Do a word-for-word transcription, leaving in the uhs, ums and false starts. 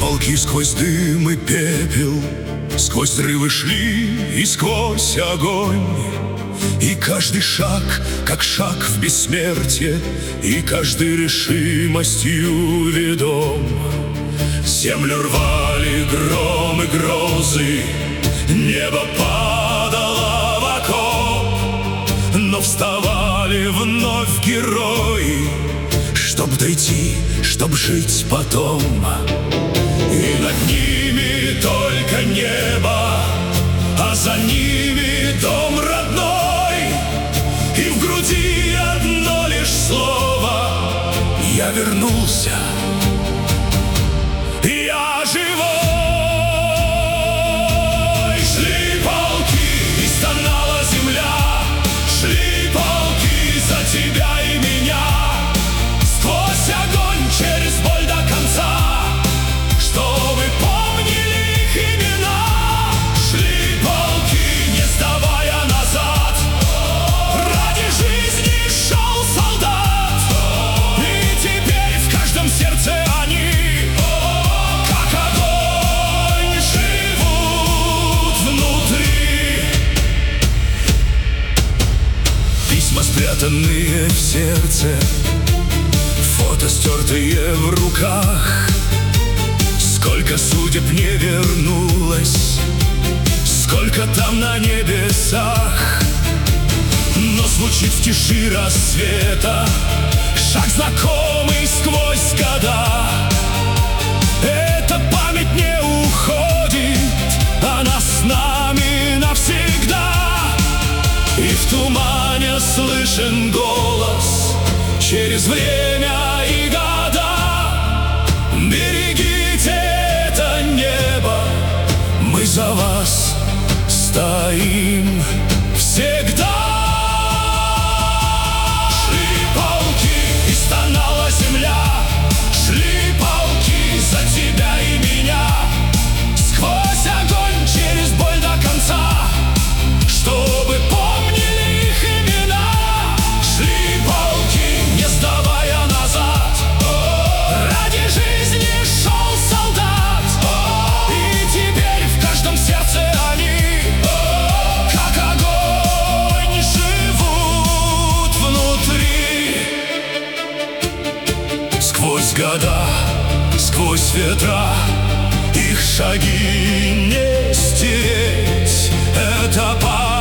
полки сквозь дым и пепел, сквозь взрывы шли и сквозь огонь. И каждый шаг, как шаг в бессмертие, и каждый решимостью ведом. Землю рвали гром и грозы, небо падало в окоп, но вставали вновь герои, чтоб дойти, чтоб жить потом. И над ними только небо, а за ними дом родной. И в груди одно лишь слово: я вернулся, я живой. Шли полки, и стонала земля, шли полки за тебя и меня, сквозь огонь, через боль до конца, чтобы помнили их имена. Шли полки, не сдавая назад, ради жизни шел солдат. И теперь в каждом сердце они, как огонь, живут внутри. Письма, спрятанные в сердце, фото, стертые в руках. Сколько судеб не вернулось, сколько там на небесах. Но звучит в тиши рассвета шаг, знакомый сквозь года. Эта память не уходит, она с нами навсегда. И в тумане слышен голос через время и года: берегите это небо, мы за вас стоим всегда. Шли полки, и стонала земля, шли полки за тебя и меня, сквозь огонь, через боль до конца, чтобы помнили их имена. Шли полки, не сдавая назад, ради жизни шел солдат. И теперь в каждом сердце они, как огонь, живут внутри. Сквозь года, сквозь ветра, их шаги не стереть. Это память